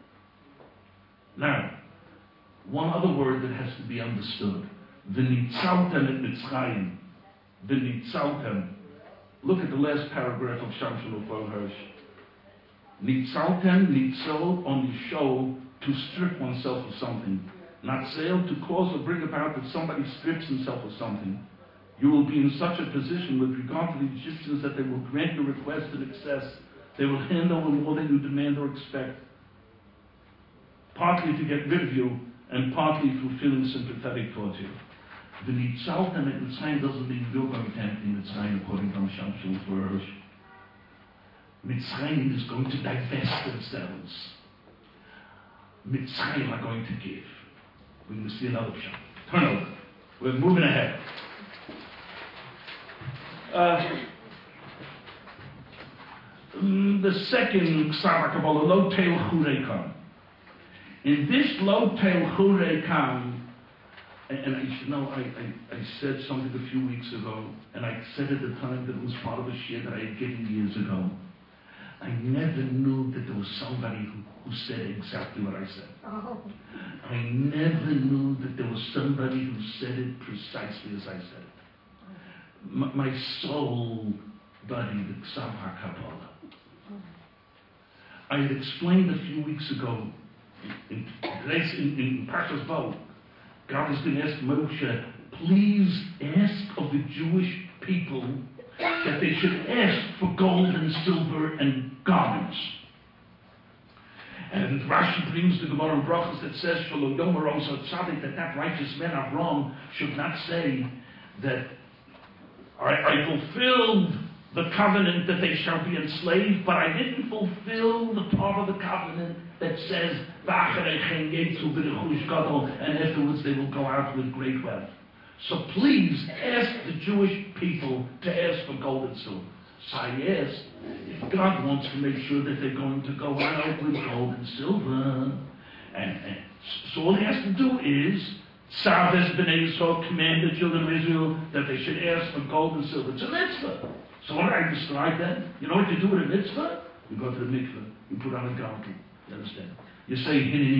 Now, one other word that has to be understood. V'nitzaltem et Mitzrayim. V'nitzaltem. Look at the last paragraph of Shamshul Hirsch. Nitzaltem, nitzol, on the show, to strip oneself of something. Natzel, to cause or bring about that somebody strips himself of something. You will be in such a position with regard to the Egyptians that they will grant your request in excess. They will hand over more than you demand or expect. Partly to get rid of you, and partly through feeling sympathetic towards you. The Nitzaltem at Mitzrayim doesn't mean you're going to empty Mitzrayim according to Shamshul Hirsch. Mitzrayim is going to divest themselves. Mitzrayim are going to give. We're going to see another shot. Turn over. We're moving ahead. The second Ksara Kabbalah, Lo Teil Churekam. In this Lo Teil Churekam, and I should know, I said something a few weeks ago, and I said at the time that it was part of a share that I had given years ago. I never knew that there was somebody who said exactly what I said. Oh. I never knew that there was somebody who said it precisely as I said it. My soul buddy, the Ksav HaKabbalah. I had explained a few weeks ago in Parshas Bo, God is going to ask Moshe, please ask of the Jewish people that they should ask for gold and silver and garments. And Rashi brings the Gemara in Brachos that says, Shalom Yomer Oso Tzadik, that righteous man Avram should not say that I fulfilled the covenant that they shall be enslaved, but I didn't fulfill the part of the covenant that says, and afterwards they will go out with great wealth. So please ask the Jewish people to ask for gold and silver. So I asked, if God wants to make sure that they're going to go out with gold and silver, and so all he has to do is, Saves B'nai Yisrael, command the children of Israel that they should ask for gold and silver. It's a mitzvah. So what did I describe then? You know what you do with a mitzvah? You go to the mikveh, you put on a garment. You understand? You say,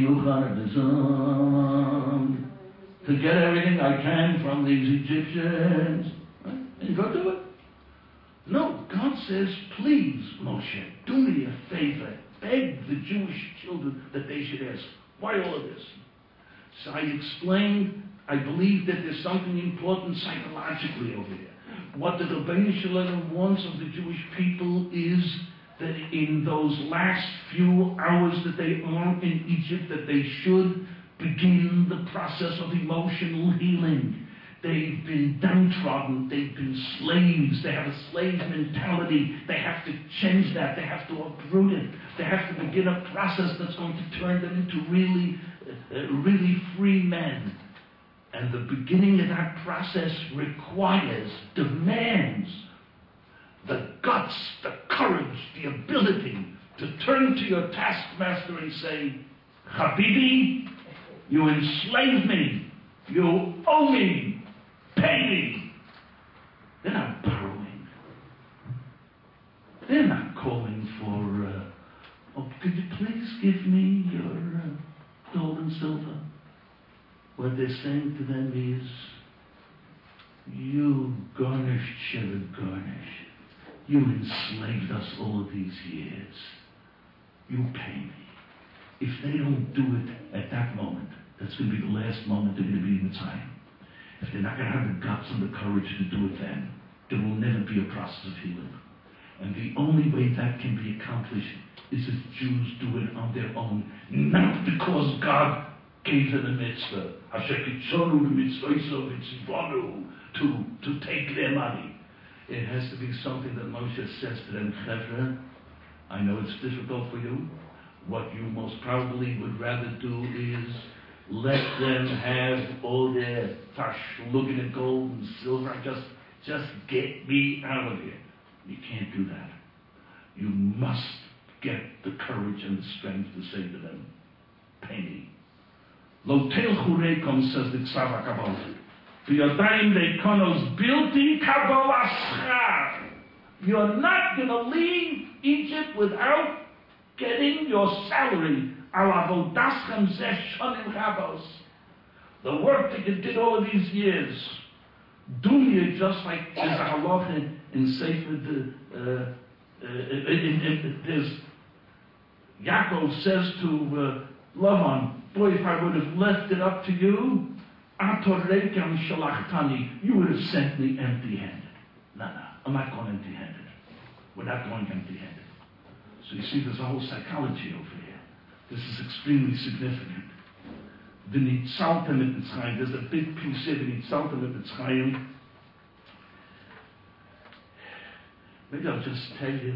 to get everything I can from these Egyptians. Right? And you go do it. No, God says, please, Moshe, do me a favor. Beg the Jewish children that they should ask. Why all of this? So I explained, I believe that there's something important psychologically over here. What the Rebbeinu Shalom wants of the Jewish people is that in those last few hours that they are in Egypt, that they should begin the process of emotional healing. They've been downtrodden, they've been slaves, they have a slave mentality, they have to change that, they have to uproot it, they have to begin a process that's going to turn them into really free men. And the beginning of that process demands the guts, the courage, the ability to turn to your taskmaster and say, Habibi, you enslave me, you owe me, pay me. They're not borrowing. They're not calling for, could you please give me your gold and silver? What they're saying to them is, you garnished Shevet Garnish. You enslaved us all of these years. You pay me. If they don't do it at that moment, that's going to be the last moment they're going to be in the time. If they're not going to have the guts and the courage to do it then, there will never be a process of healing. And the only way that can be accomplished is if Jews do it on their own, not because God gave them a mitzvah. To take their money. It has to be something that Moshe says to them, Chevra, I know it's difficult for you. What you most probably would rather do is let them have all their looking at gold and silver. Just get me out of here. You can't do that. You must get the courage and the strength to say to them, pay me. Lo telchu rekom, says the Ksav HaKabbalah. V'yodayim reikonos bilti kabbalah schar. You're not going to leave Egypt without getting your salary. Al avodaschem zeh shonim rabos. The work that you did all of these years. Dunya, just like there's a halacha in Sefer, there's Yaakov says to Lavan, boy, if I would have left it up to you, you would have sent me empty-handed. No, I'm not going empty-handed. We're not going empty-handed. So you see, there's a whole psychology over here. This is extremely significant. There's a big piece here, maybe I'll just tell you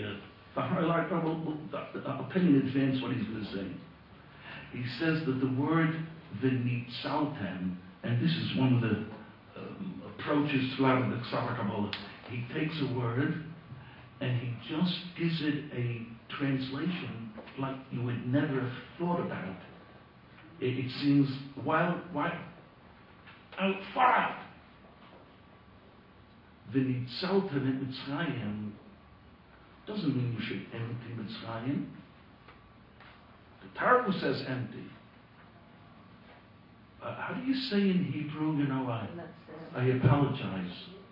I'll tell you in advance what he's going to say. He says that the word v'nitzaltem, and this is one of the approaches throughout the Ksav HaKabbalah, he takes a word and he just gives it a translation like you would never have thought about. It seems wild, out far. V'nitzaltem in Mitzrayim doesn't mean you should empty Mitzrayim. The Targum says empty. How do you say in Hebrew, I apologize?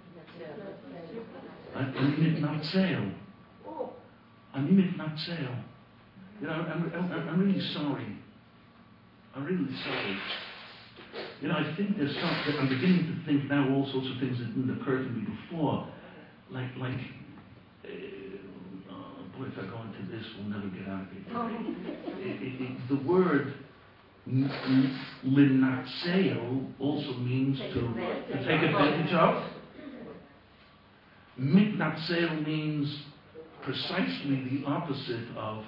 Animit natzel. Animit natzel. I'm really sorry. I'm really sorry. I think there's something, I'm beginning to think now all sorts of things that didn't occur to me before. Like boy, if I go into this, we'll never get out of it. The word linatseo also means to take advantage of. Mitnatseo means precisely the opposite of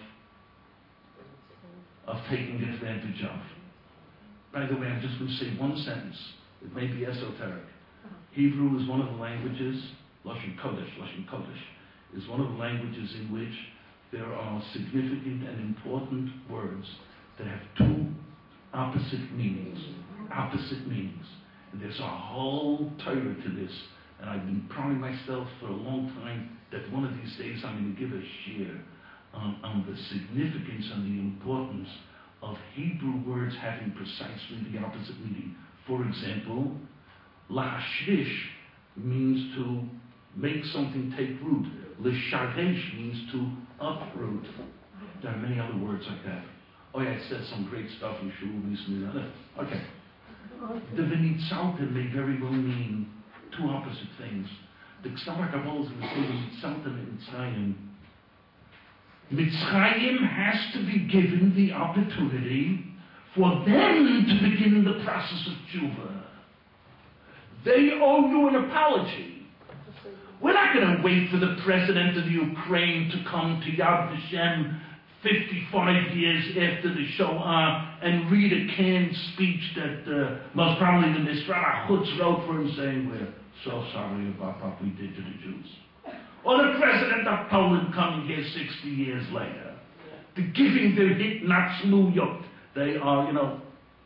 taking advantage of. By the way, I'm just going to say one sentence. It may be esoteric. Hebrew is one of the languages, Lashon Kodesh is one of the languages in which there are significant and important words that have two opposite meanings. And there's a whole Torah to this. And I've been promising myself for a long time that one of these days I'm going to give a shiur on the significance and the importance of Hebrew words having precisely the opposite meaning. For example, lahashrish means to make something take root. Lisharesh means to uproot. There are many other words like that. Oh yeah, I said some great stuff in shul recently. Okay. The v'nitzaltem may very well mean two opposite things. The Ksav HaKabbalah is going to say v'nitzaltem in Mitzrayim. Mitzrayim has to be given the opportunity for them to begin the process of tshuva. They owe you an apology. We're not going to wait for the president of the Ukraine to come to Yad Vashem 55 years after the Shoah and read a canned speech that most probably the Misrach Chutz wrote for him saying, we're so sorry about what we did to the Jews. Or the president of Poland coming here 60 years later, to giving their hit Natsmuyot. They are, no.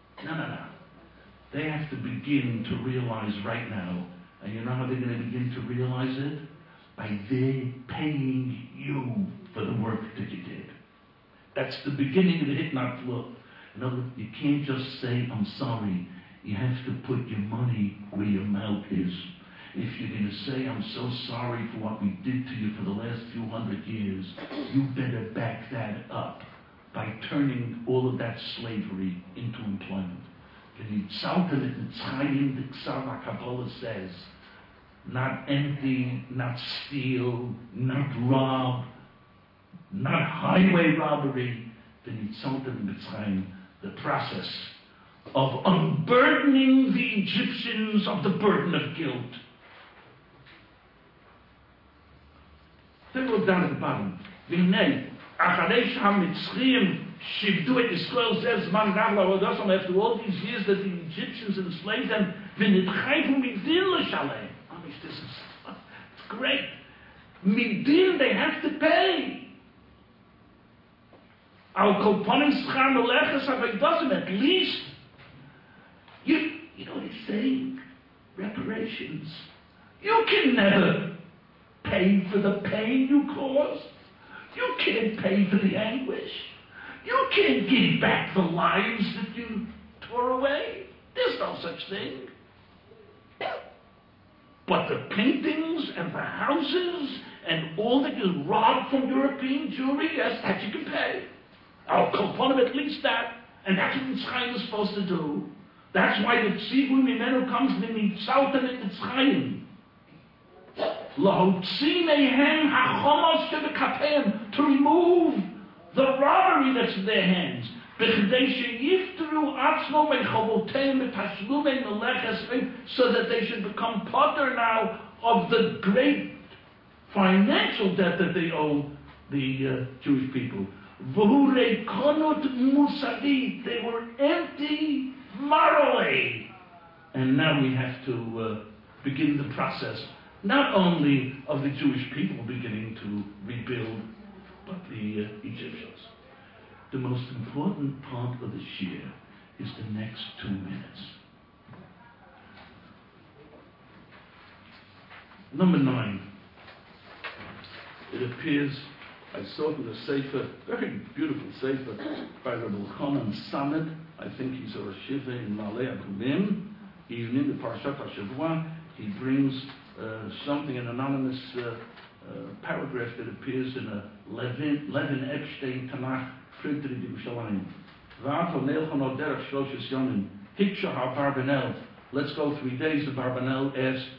They have to begin to realize right now. And you know how they're going to begin to realize it? By their paying you for the work that you did. That's the beginning of the hit Natsmuyot. In other words, you can't just say, I'm sorry. You have to put your money where your mouth is. If you're going to say, I'm so sorry for what we did to you for the last few hundred years, you better back that up by turning all of that slavery into employment. The Ksav HaKabbalah says, not empty, not steal, not rob, not highway robbery. The process of unburdening the Egyptians of the burden of guilt. They wrote down at the bottom, after all these years that the Egyptians enslaved them, this is it's great. Midin, they have to pay. At least, you know what he's saying? Reparations. You can never pay for the pain you caused. You can't pay for the anguish. You can't give back the lives that you tore away. There's no such thing. But the paintings and the houses and all that you robbed from European Jewry, yes, that you can pay. I'll upon him at least that. And that's what Mitzrayim is supposed to do. That's why the Tzibur Mimenu comes to Mitzaltem et Mitzrayim. Lahotzi mehem hachomos shebekapem, to remove the robbery that's in their hands. So that they should become potter now of the great financial debt that they owe the Jewish people. They were empty morally. And now we have to begin the process, not only of the Jewish people beginning to rebuild, but the Egyptians. The most important part of the Shir is the next 2 minutes. Number 9. It appears, I saw it in the Sefer, very beautiful Sefer, by Rabbi Chanan Samed. I think he's a Rosh Yeshiva in Ma'aleh Adumim. Even in the Parashat HaShavua, he brings something, an anonymous paragraph that appears in a Levin Epstein Tanakh. Let's go 3 days. The Barbanel asked,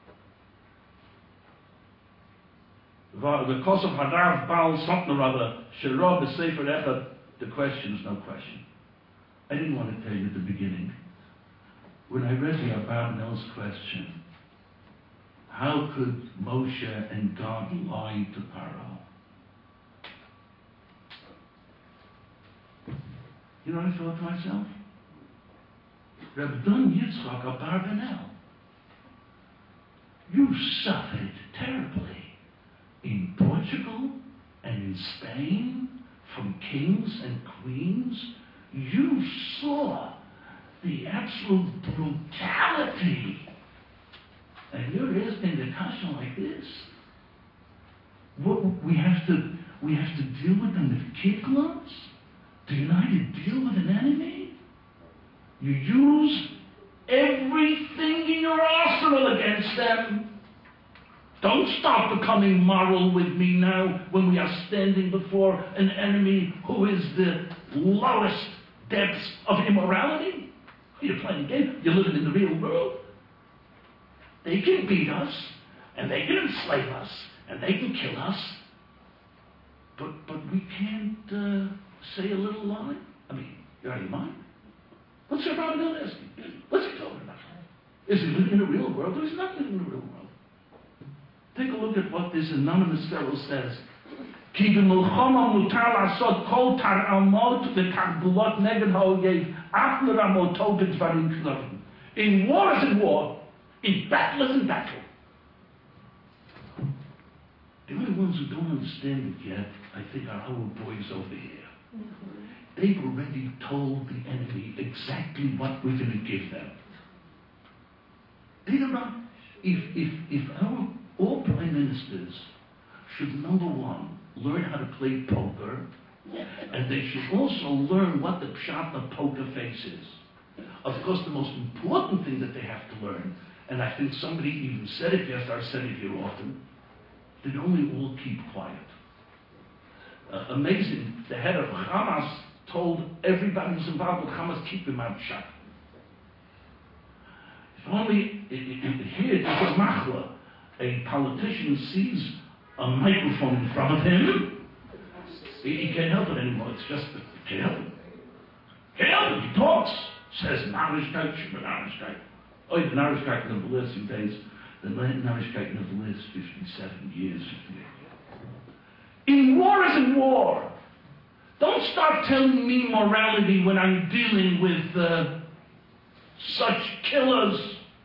because of Hadav Baal Sotner, Shirah B'Sefer Echad, the question is no question. I didn't want to tell you at the beginning. When I read the Barbanel's question, how could Moshe and God lie to Pharaoh? You know what I thought to myself? Reb Don Yitzchak Abarbanel, you suffered terribly in Portugal and in Spain from kings and queens. You saw the absolute brutality. And you're asking the question like this. We have to deal with them with kid gloves? Do you know how to deal with an enemy? You use everything in your arsenal against them. Don't start becoming moral with me now when we are standing before an enemy who is the lowest depths of immorality. You're playing a game. You're living in the real world. They can beat us, and they can enslave us, and they can kill us. But we can't say a little lie? I mean, you're out of your mind? What's your problem asking? What's he talking about? Is he living in the real world, or is he not living in the real world? Take a look at what this anonymous fellow says. In war is in war. In battle is in battle. The only ones who don't understand it yet, I think, are our boys over here. They've already told the enemy exactly what we're going to give them. They don't know. If our all prime ministers should, number one, learn how to play poker, and they should also learn what the pshat of poker face is. Of course, the most important thing that they have to learn, and I think somebody even said it yesterday, I've said it here often, they only all keep quiet. Amazing, the head of Hamas told everybody who's involved with Hamas, keep your mouth shut. If only here there's a machla a politician sees a microphone in front of him, he can't help it anymore. It's just, can't help it. Can't help it. He talks, says, Narishkeit, Narishkeit. Oh, the Narishkeit of the last few days, the Narishkeit of the last 57 years, 58 years. In war is in war. Don't start telling me morality when I'm dealing with such killers.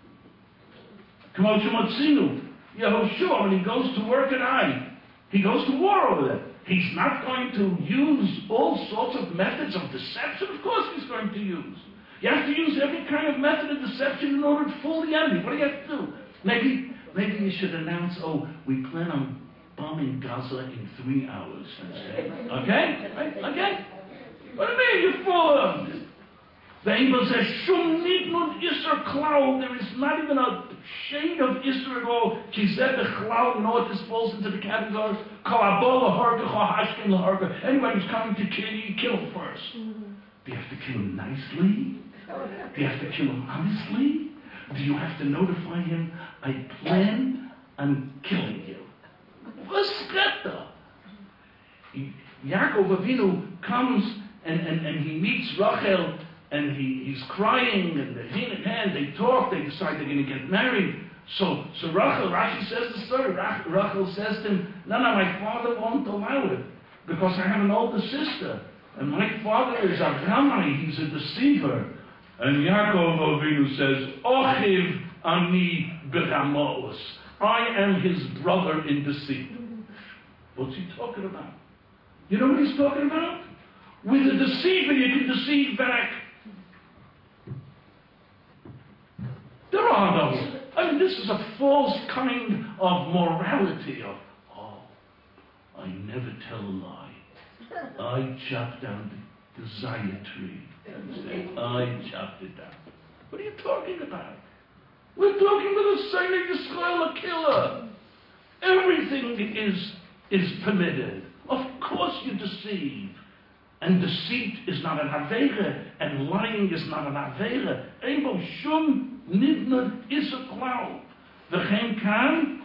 K'mo shemotzinu, Yehoshua, when he goes to work at Ai, he goes to war over there. He's not going to use all sorts of methods of deception. Of course he's going to use. You have to use every kind of method of deception in order to fool the enemy. What do you have to do? Maybe you should announce, we plan on bombing Gaza in 3 hours. Okay? Right? Okay? What do you mean? You're full of it. There is not even a shade of Isser at all. You know what this falls into the category? Anyone who's coming to kill you, kill him first. Do you have to kill him nicely? Do you have to kill him honestly? Do you have to notify him, I plan on killing you? What's that? Yaakov Avinu comes and he meets Rachel, and he's crying, and they're hand in hand, they talk, they decide they're going to get married. So Rachel, Rashi says the story, Rachel says to him, no, my father won't allow it, because I have an older sister, and my father is Avramai, he's a deceiver. And Yaakov Avinu says, Ochiv ani b'ramos, I am his brother in deceit. What's he talking about? You know what he's talking about? With a deceiver, you can deceive back. There are no. This is a false kind of morality of, I never tell a lie. I chopped down the Zaya tree. I chopped it down. What are you talking about? We're talking about a Seinek Yisrael, a killer. Everything is permitted. Of course you deceive. And deceit is not an Aveira, and lying is not an Aveira. Ebo shum nidnud is a cloud. V'chein kan,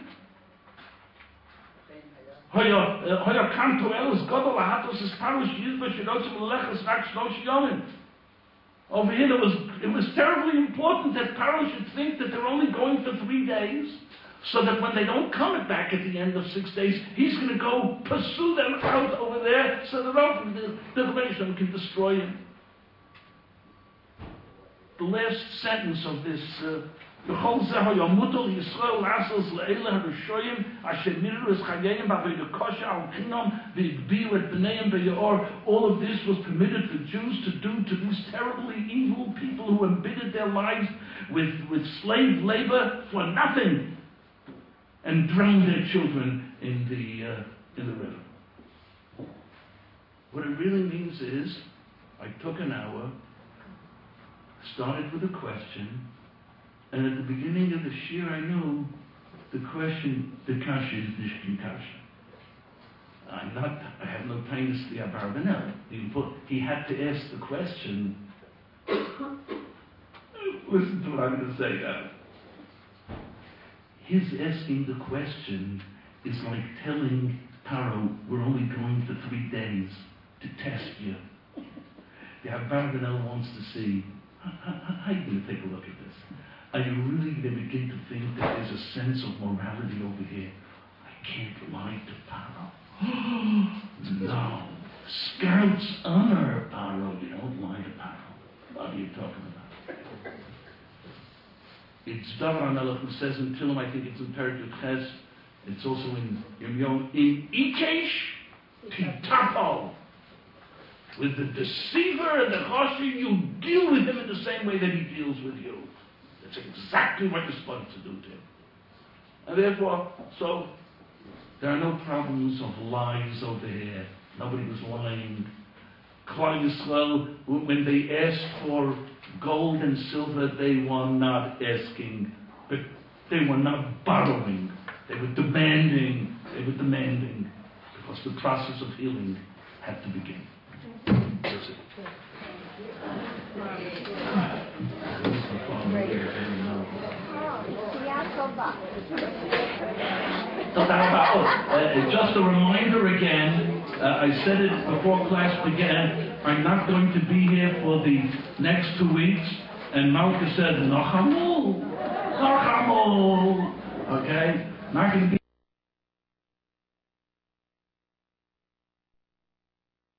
hoya kan toel is godol ahatos is parush yizba shirotzim lechas rak shlosh yomim. Over here it was terribly important that Paro should think that they're only going for 3 days, so that when they don't come back at the end of 6 days, he's going to go pursue them out over there so that the Rebbeinu can destroy him. The last sentence of this, B'chol zeh hayamutol Yisrael lasos le'ela harushoyim asher miru es chayayim b'avodah kosher al kinom v'igbiu et b'neiim b'yaor. All of this was permitted for Jews to do to these terribly evil people who embittered their lives with slave labor for nothing, and drowned their children in the river. What it really means is, I took an hour, started with a question, and at the beginning of the shir I knew the question, the kasha is nishkin kasha. I have no time to see Abarbanel. He had to ask the question. Listen to what I'm going to say now. His asking the question is like telling Paro, we're only going for 3 days to test you. The Abarbanel wants to see, how are you going to take a look at this? Are you really going to begin to think that there's a sense of morality over here? I can't lie to Paro. No. Scouts honor Paro. You don't lie to Paro. What are you talking about? It's David HaMelech who says in Tillim, I think it's in Perek Ches, it's also in Yom in Ikesh Titapo. With the deceiver and the choshen, you deal with him in the same way that he deals with you. That's exactly what you're supposed to do to him. And therefore, so there are no problems of lies over here. Nobody was lying. Klal Yisrael, when they asked for gold and silver, they were not asking, but they were not borrowing. They were demanding. Because the process of healing had to begin. That's it. Oh, תודה רבה. Just a reminder again, I said it before class began, I'm not going to be here for the next 2 weeks, and Malka said, Nachamu, okay? Not going to be